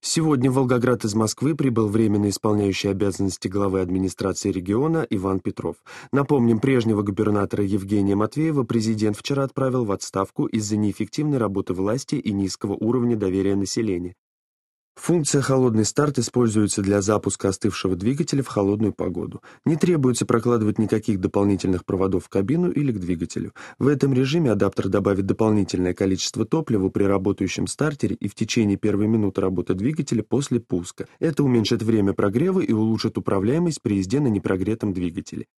Сегодня в Волгоград из Москвы прибыл временно исполняющий обязанности главы администрации региона Иван Петров. Напомним, прежнего губернатора Евгения Матвеева президент вчера отправил в отставку из-за неэффективной работы власти и низкого уровня доверия населения. Функция «Холодный старт» используется для запуска остывшего двигателя в холодную погоду. Не требуется прокладывать никаких дополнительных проводов в кабину или к двигателю. В этом режиме адаптер добавит дополнительное количество топлива при работающем стартере и в течение первой минуты работы двигателя после пуска. Это уменьшит время прогрева и улучшит управляемость при езде на непрогретом двигателе.